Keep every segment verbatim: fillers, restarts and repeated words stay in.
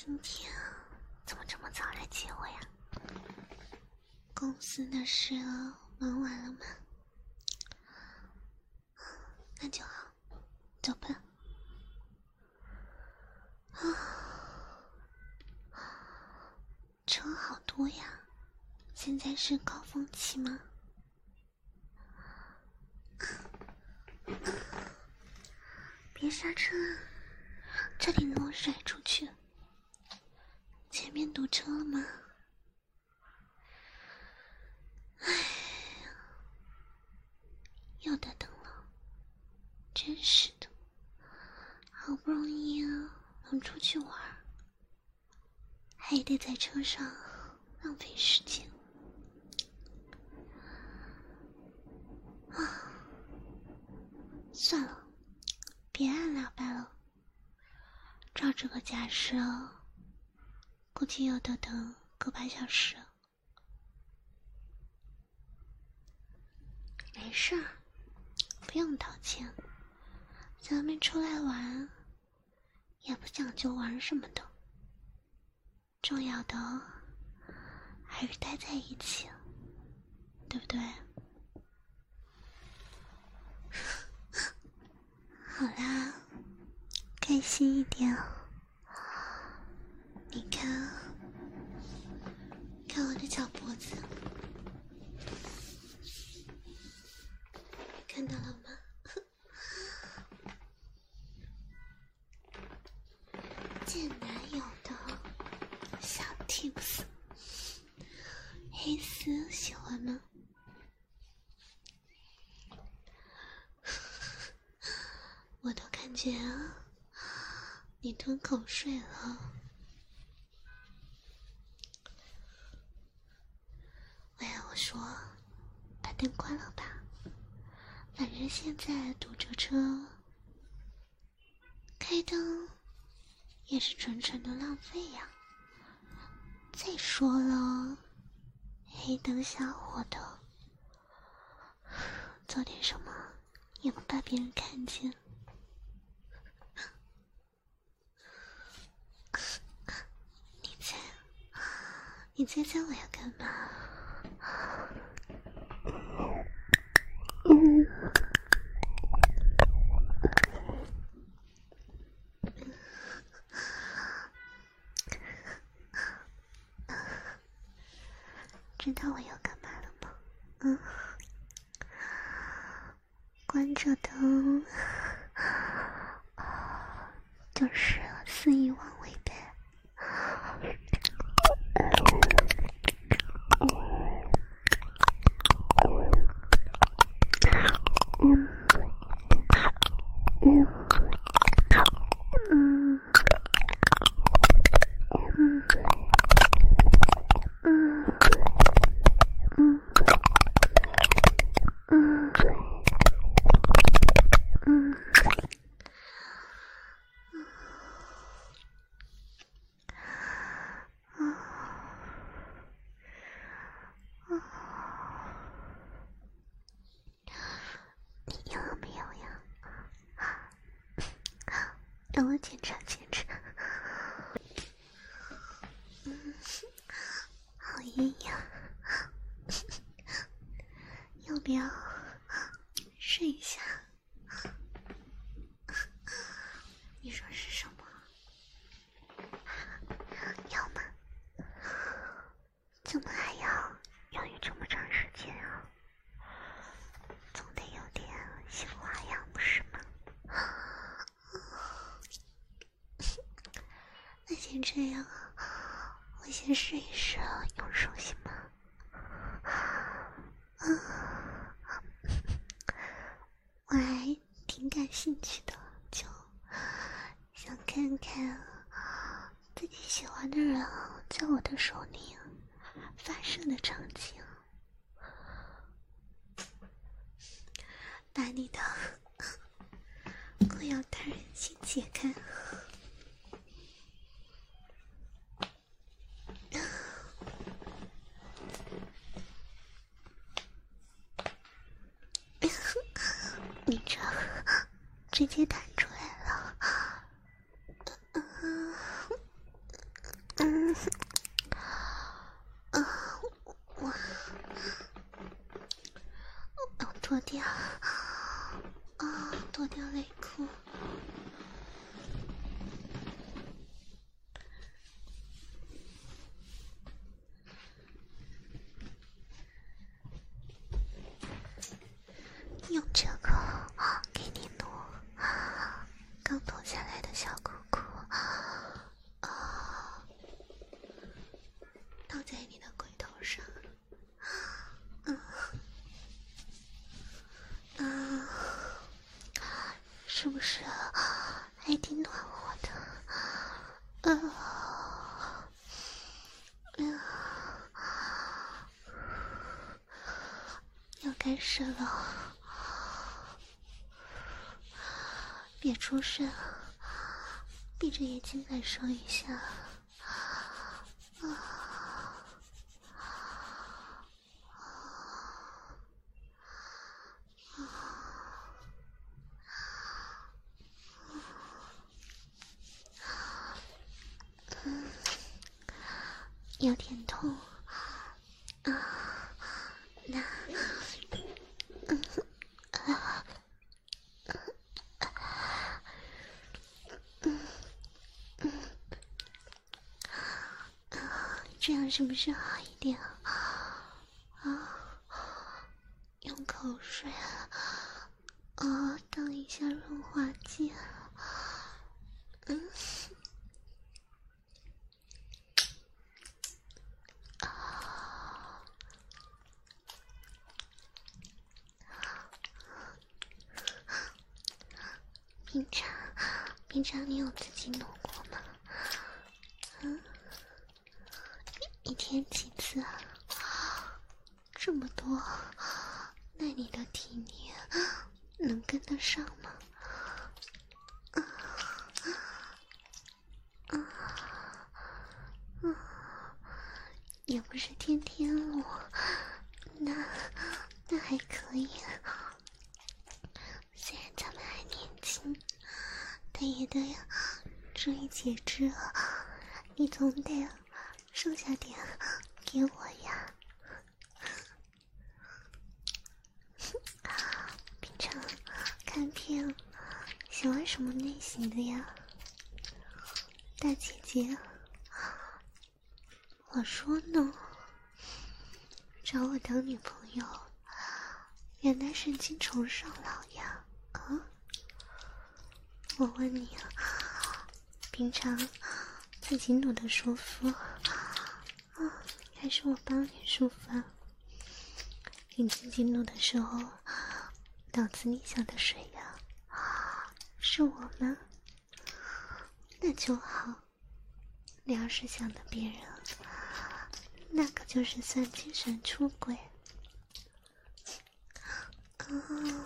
今天怎么这么早来接我呀？公司的事忙完了吗？那就好，走吧。啊，车好多呀，现在是高峰期吗？别刹车啊，这里给我甩出去。前面堵车了吗？哎呀，又得等了，真是的，好不容易啊能出去玩，还得在车上浪费时间啊！算了，别按喇叭了，照这个架势，估计又得等个把小时。没事儿，不用掏钱，咱们出来玩也不讲究玩什么的，重要的还是待在一起，对不对？好啦，开心一点。你看，看我的小脖子，看到了吗？见男友的小 tips， 黑丝喜欢吗？我都感觉啊，你吞口水了。喂，我说，把灯关了吧，反正现在堵着车，开灯也是纯纯的浪费呀。再说了，黑灯瞎火的，做点什么也不怕别人看见。你猜，你猜猜我要干嘛？嗯，知道我要干嘛了吗？嗯，关着灯，就是肆意妄为呗。嗯嗯嗯嗯嗯嗯嗯嗯，你要没有呀？让我检查检查。嗯，好硬呀，要不要试一下？你说是什么？要吗？怎么还要犹豫这么长时间啊？总得有点新花样不是吗？那先这样，我先试一试用手行吗？我还挺感兴趣的，就想看看自己喜欢的人在我的手里发射的场景，把你的裤腰带先解开。你这直接弹出来了， 嗯，啊，我我脱掉，啊，脱掉内裤。用这个给你撸刚脱下来的小裤裤，啊，倒在你的龟头上，嗯，嗯，是不是还挺暖和的？嗯，嗯，要开始了。别出声，闭着眼睛感受一下。啊，嗯，有点痛啊，那，嗯，啊。这样是不是好一点啊？用口水啊当一下润滑剂。嗯，啊，平常平常你有自己弄过吗？嗯。一天几次啊？这么多，那你的体力能跟得上吗？啊啊啊！也不是天天录，那那还可以。虽然咱们还年轻，但也得注意节制，你总得剩下点给我呀。平常看片喜欢什么类型的呀？大姐姐，我说呢，找我当女朋友原来是精虫上脑呀。啊，我问你啊，平常自己努的舒服啊，还是我帮你舒服啊？你自己努的时候脑子里想的谁呀？是我吗？那就好。你要是想的别人，那可就是算精神出轨。哦，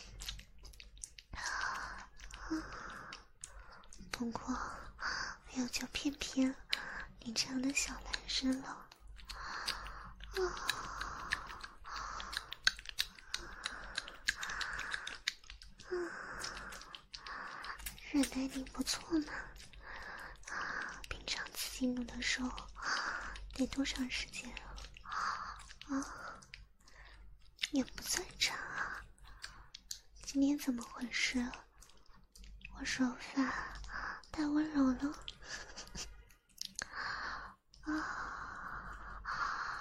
不过我就偏偏你这样的小男生了。哦，忍耐力不错嘛。平常自己努的时候得多长时间啊？啊，也不算长啊。今天怎么回事？我手法太温柔了。啊，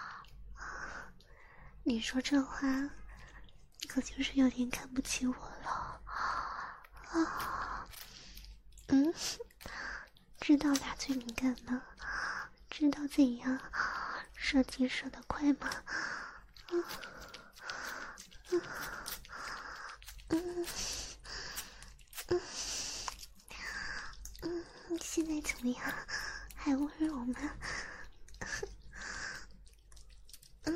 你说这话可就是有点看不起我了。啊，嗯，知道打最敏感吗？知道怎样射精射得快吗？啊，嗯嗯嗯嗯，现在怎么样？还温柔吗？嗯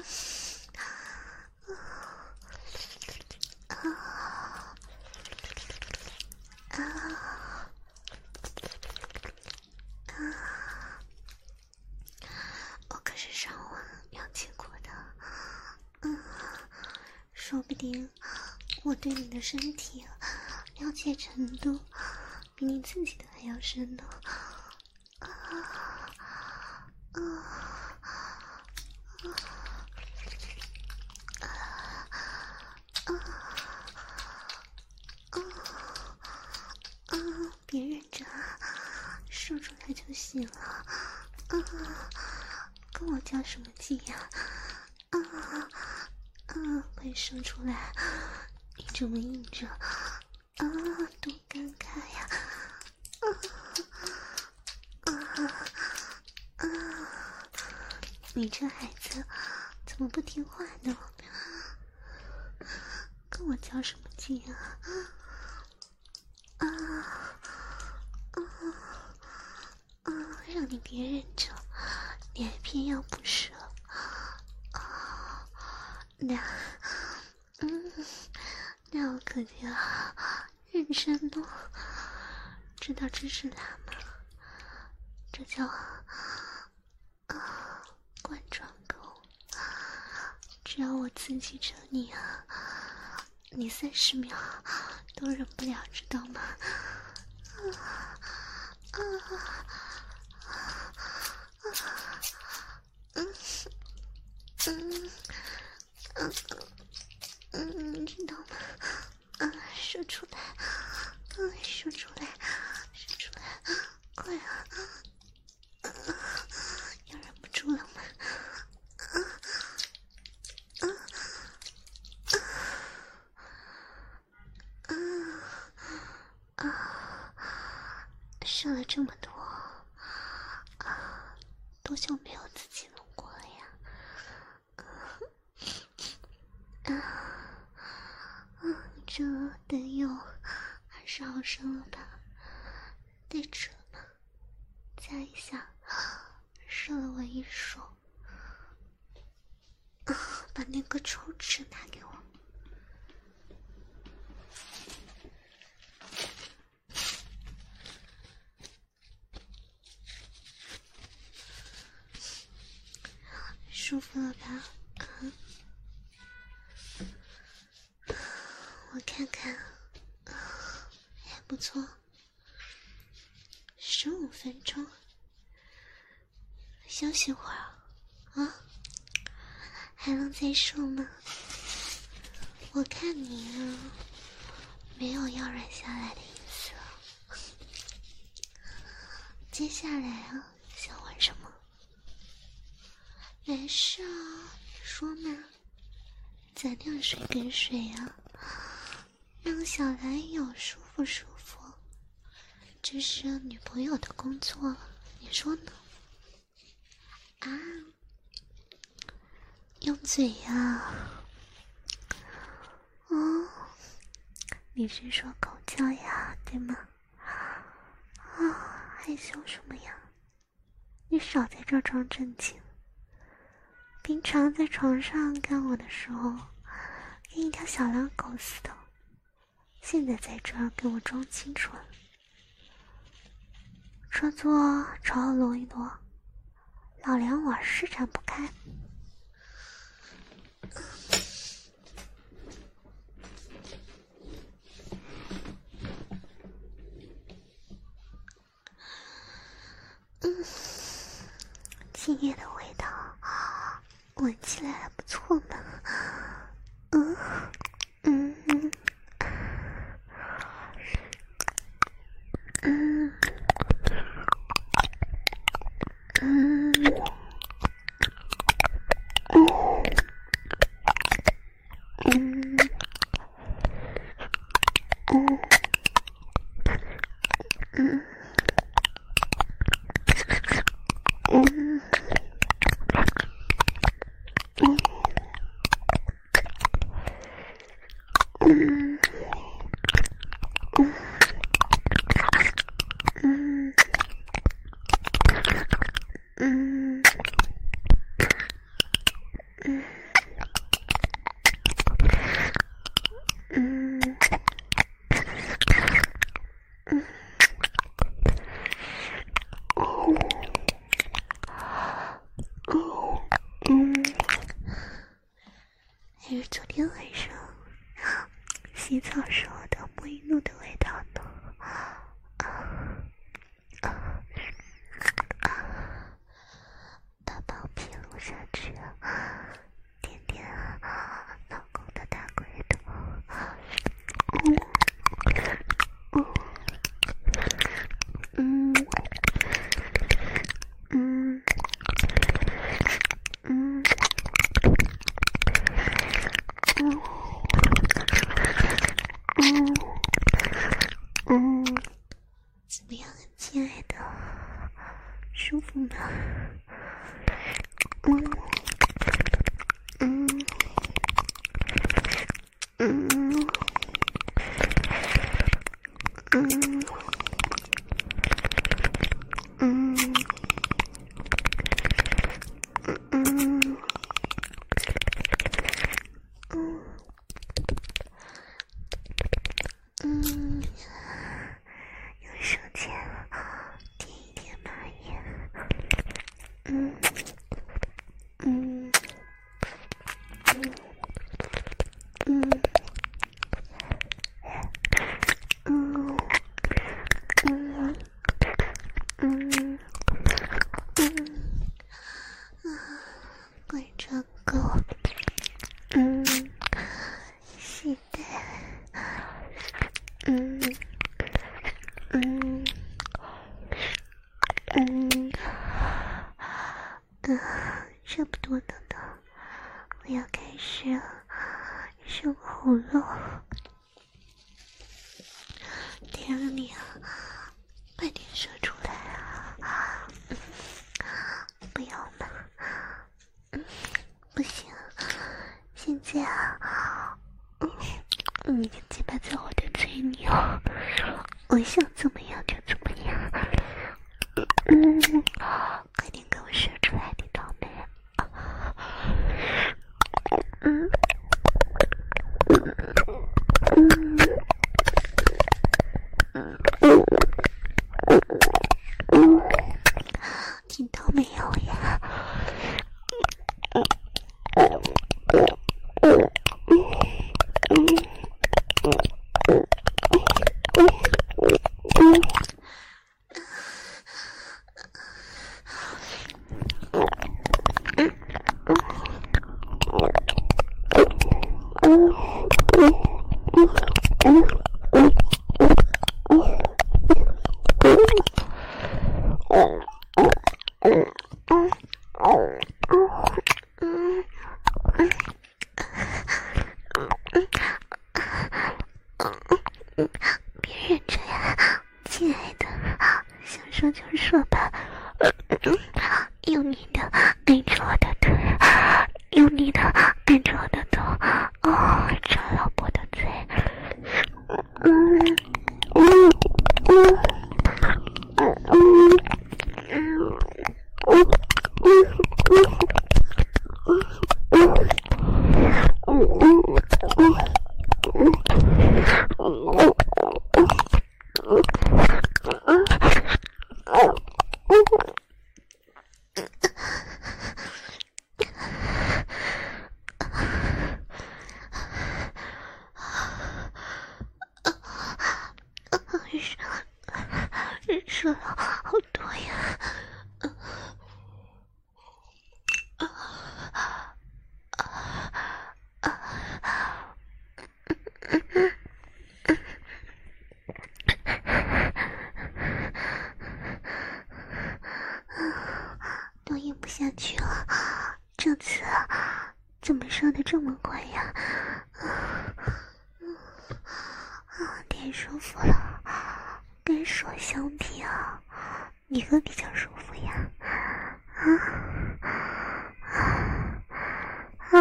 啊啊啊！我可是上网了解过的，嗯，说不定我对你的身体了解程度比你自己的还要深呢。啊别忍着，说出来就行了。啊，跟我较什么劲呀？啊啊，快说出来！你这么硬着，啊，多尴尬呀！啊啊啊！你这孩子怎么不听话呢？跟我较什么劲啊？啊啊啊！让你别忍着，你还偏要不舍啊？那嗯，那我可就要认真了。知道这是哪吗？这叫啊冠状沟。只要我刺激着你啊，你三十秒都忍不了，知道吗？啊啊啊啊！嗯嗯嗯嗯，知道吗？啊，说出来，嗯，说出来，说出来，快啊！啊，要忍不住了吗？啊啊啊啊啊！说了这么多啊，多久没有自己弄过了呀？啊啊！这得有二十毫升了吧？对准了吗？加一下，射了我一手。啊！把那个抽纸拿给我。舒服了吧？啊，我看看，啊，还不错。十五分钟，休息会儿啊，还能再说吗？我看你啊，没有要软下来的意思。接下来啊，想玩什么？没事啊，说嘛。咱俩水跟水啊，让小男友舒服舒服，这是女朋友的工作，你说呢？啊，用嘴呀。哦，你是说口交呀，对吗？啊，害羞什么呀？你少在这装正经。平常在床上干我的时候，跟一条小狼狗似的，现在在这儿给我装清纯，这做朝我挪一挪，老梁我施展不开。嗯，今夜的味道闻起来还不错呢。嗯嗯嗯嗯嗯嗯嗯嗯嗯嗯嗯嗯嗯嗯嗯怎么样，亲爱的，舒服吗？嗯嗯嗯嗯嗯嗯嗯，用手尖点一点马眼，嗯嗯嗯嗯嗯嗯嗯嗯关于这个，嗯，是的，嗯嗯嗯嗯，差不多了呢，我要开始生喉咙，得让你快点说出来啊！不要嘛，嗯，不行，现在啊，嗯，你的嘴巴在我的嘴里哦，我想怎么样就怎么样，嗯，快点给我说出来，你倒霉，嗯嗯嗯嗯，听到没有呀？别忍着呀，亲爱的，想说就说吧，用力的按着我的腿，用力的按着我的头，哦，抓老婆的嘴，嗯嗯嗯嗯嗯嗯嗯说了好多呀，都咽不下去了，这次怎么说的这么快呀？啊，太舒服了，跟手相比啊，哪个比较舒服呀？啊啊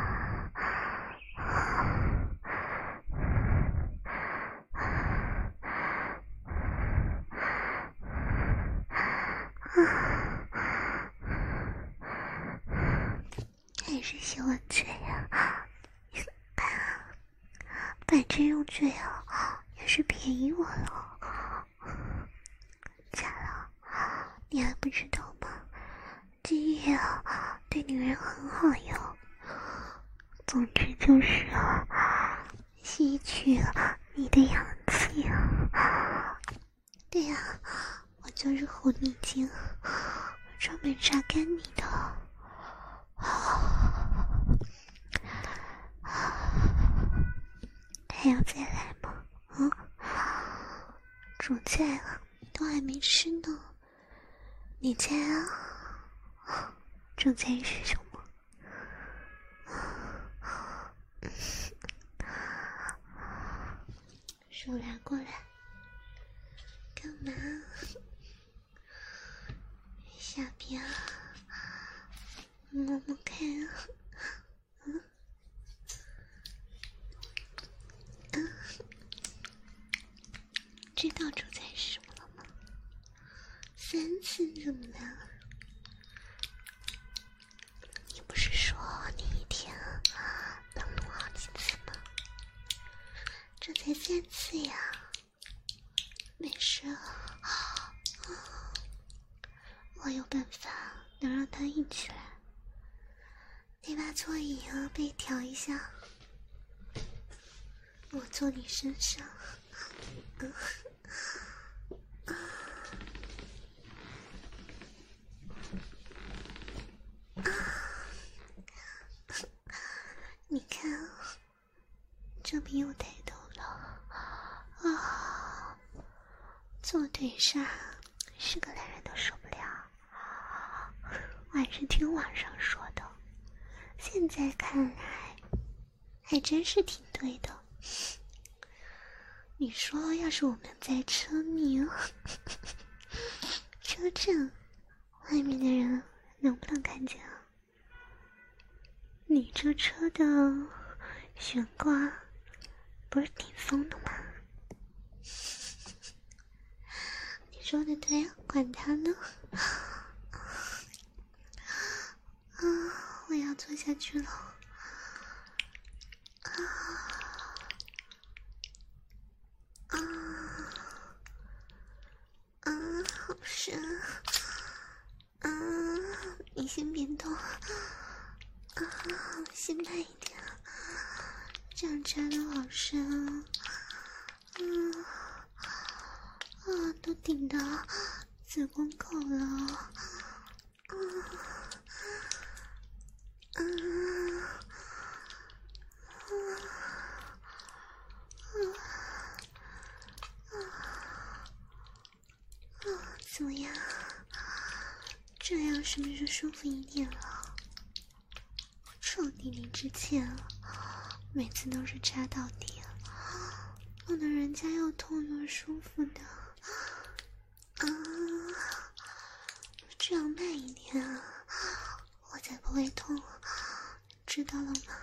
还是喜欢这样，反正用这样也是便宜我了。咋了？你还不知道吗？今夜啊，对女人很好哟。总之就是啊，吸取你的氧气啊。对呀、啊，我就是狐狸精，专门榨干你的。还要再来吗？啊，煮菜了，都还没吃呢。你猜啊？这菜是什么？手拿过来，干嘛？ 三次怎么了？你不是说你一天能弄好几次吗？这才三次呀，没事，我有办法能让它硬起来。你把座椅和背调一下，我坐你身上。嗯你看，这比我抬头了啊！坐腿上是个男人都受不了。我还是听网上说的，现在看来还真是挺对的。你说要是我们在车里车震，外面的人能不能看见啊？你这车的悬挂不是挺松的吗？你说的对，管他呢。啊，我要坐下去了。啊啊啊，好深啊！你先别动啊，先慢一点，这样插的好深啊！啊啊，都顶到子宫口了啊！啊怎么样？这样是不是舒服一点了？臭弟弟之前每次都是插到底，弄得人家又痛又舒服的啊！这样慢一点啊，我才不会痛，知道了吗？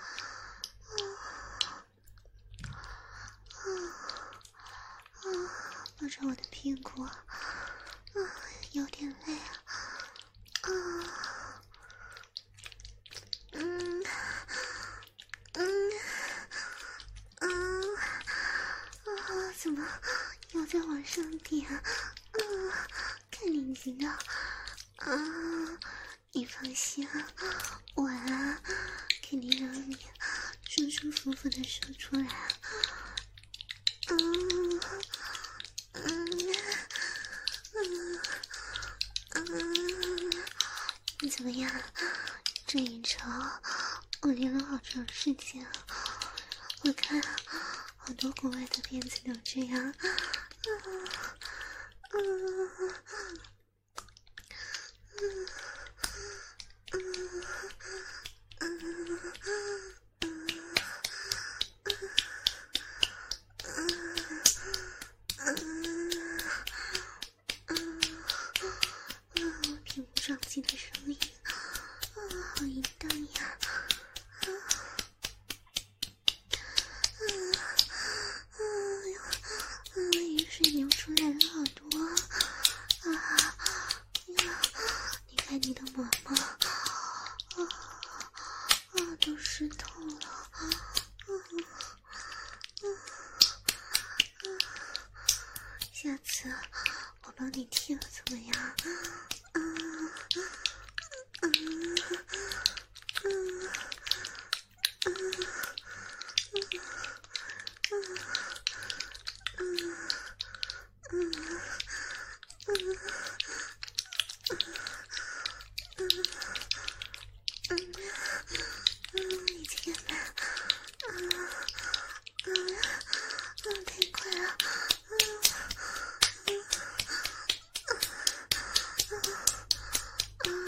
啊啊！抱着我的屁股啊，有点累啊。啊，嗯嗯嗯啊，怎么又在往上点啊？啊，看你急的啊！你放心啊，我啊，肯定让你舒舒服服的射出来啊！嗯嗯嗯嗯。你怎么样？这一招我练了好长时间，我看好多国外的片子都这样。啊啊啊啊！屁股撞击的声音啊，好淫荡呀！啊啊啊呀！啊，雨水流出来了好多啊！呀，你看你的毛毛啊啊，都湿透了啊啊啊！下次我帮你剃了怎么样？啊啊啊啊啊你这个吧，啊啊啊！太快了，啊啊啊！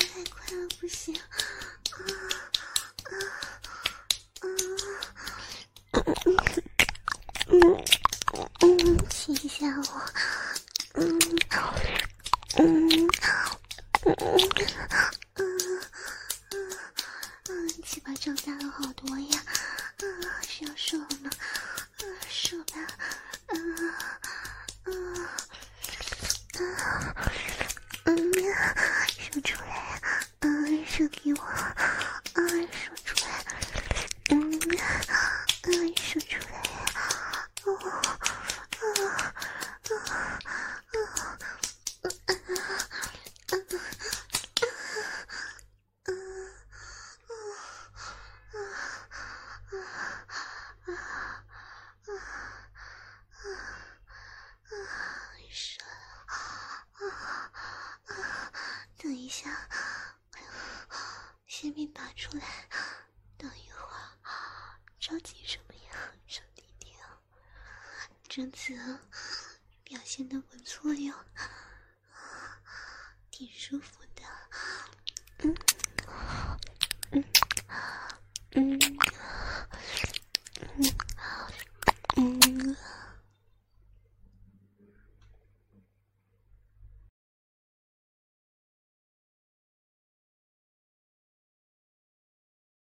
出来。等一会儿，着急什么呀，小弟弟啊？这次表现的不错哟，挺舒服的。嗯嗯嗯